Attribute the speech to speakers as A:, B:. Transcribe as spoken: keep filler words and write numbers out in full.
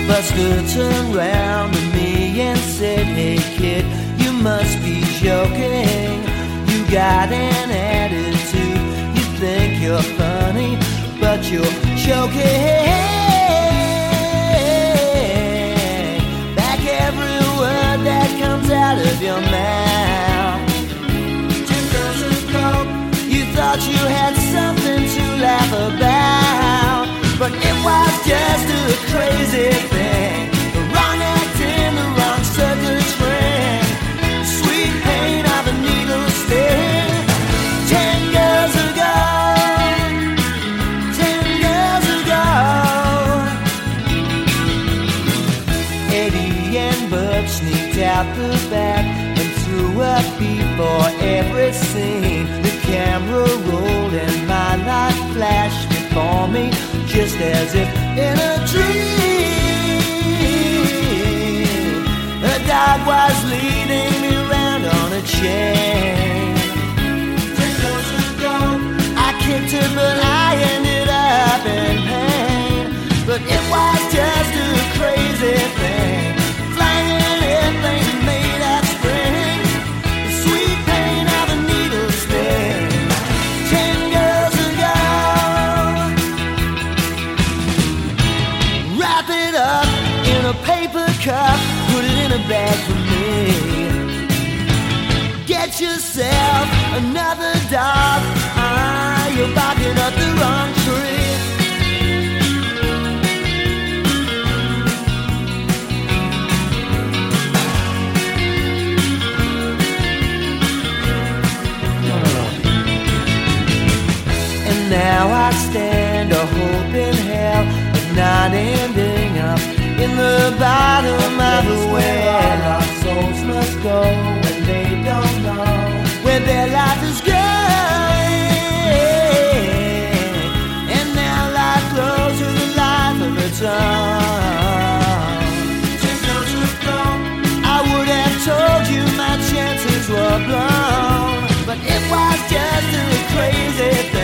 A: Buster turned round to me and said, "Hey kid, you must be joking. You got an attitude. You think you're funny, but you're choking back every word that comes out of your mouth. Ten girls ago, you thought you had something to laugh about, but it was just a crazy thing. The wrong act in the wrong circus ring. Sweet pain of a needle sting. Ten girls ago, ten girls ago. Eddie and Bud sneaked out the back and threw up before every scene. The camera rolled and my life flashed before me, just as if in a dream. A dog was leading me round on a chain. Ten years ago, I kicked her, but I ended up in pain. But it was just a crazy thing. Flying airplane made of spring. The sweet pain of a needle sting. Ten girls ago. Wrap it up in a paper cup, put it in a bag for me. Get yourself another dog. Ah, you're barking up the wrong tree. And now I stand a hope in hell of not ending up in the bottom of the well. Our souls must go when they don't know where their life is going. And now life flows with a life of its own. Ten years ago, I would have told you my chances were blown, but it was just a crazy thing.